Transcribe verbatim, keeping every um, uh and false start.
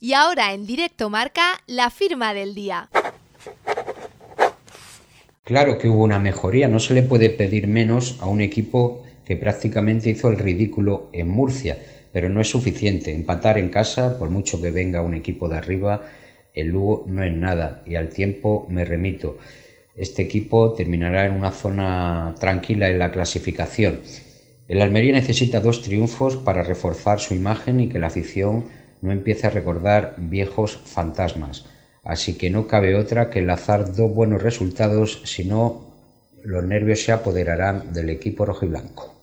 Y ahora en Directo Marca, la firma del día. Claro que hubo una mejoría, no se le puede pedir menos a un equipo que prácticamente hizo el ridículo en Murcia, pero no es suficiente. Empatar en casa, por mucho que venga un equipo de arriba, el Lugo no es nada, y al tiempo me remito. Este equipo terminará en una zona tranquila en la clasificación. El Almería necesita dos triunfos para reforzar su imagen y que la afición no empiece a recordar viejos fantasmas. Así que no cabe otra que enlazar dos buenos resultados, si no, los nervios se apoderarán del equipo rojiblanco.